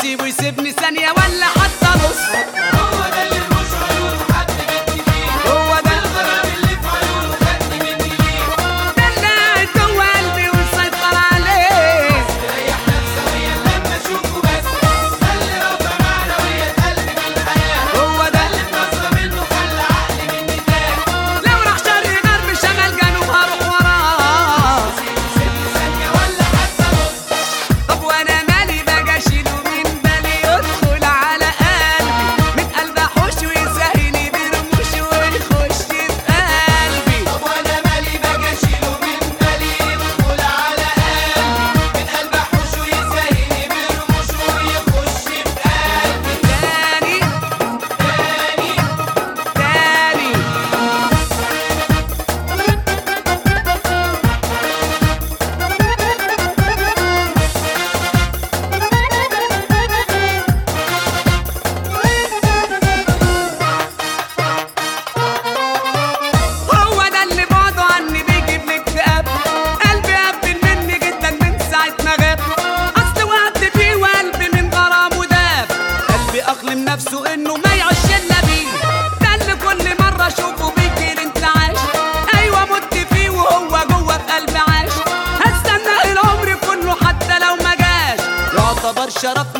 اسيبه يسيبني ثانية ولا حتى نص. هو ده اللي مش عيونه حد جبت فيه، هو ده الغرام اللي في عيونه خدني مني ليه. ده اللي قاعد جوه قلبي ومسيطر عليه. تريح نفسويا لما اشوفه بس، ده اللي رافع معنويا قلبي في الحياة. هو ده اللي اتنصر منه خلى عقلي مني تاه. لو راح شرق غرب شمال جنوب هروح وراه. سيبني ثانية ولا حتى نص. طب وانا مالي بقى اشيله من بالي، يدخل على قلبي من قلب احوش ويسهلني برموش ويخش في قلبي. طب وانا مالي باجي اشيله من بالي، يدخل على قلبي من قلب احوش ويسهلني برموش ويخش في قلبي. تاني تاني هو ده اللي بعده عني بيجيب لي اكتئاب. قلبي قبل مني جدا من ساعة ما غاب، اصل وقت فيه وقلبي من غرامه داب. قلبي اقلم نفسه انه ما يعيش الا بيه، ده اللي كل مرة اشوفه بيجي انتعاش. ايوه مت فيه وهو جوه في قلبي عاش. هستنى العمر كله حتى لو ما جاش، يعتبر شرف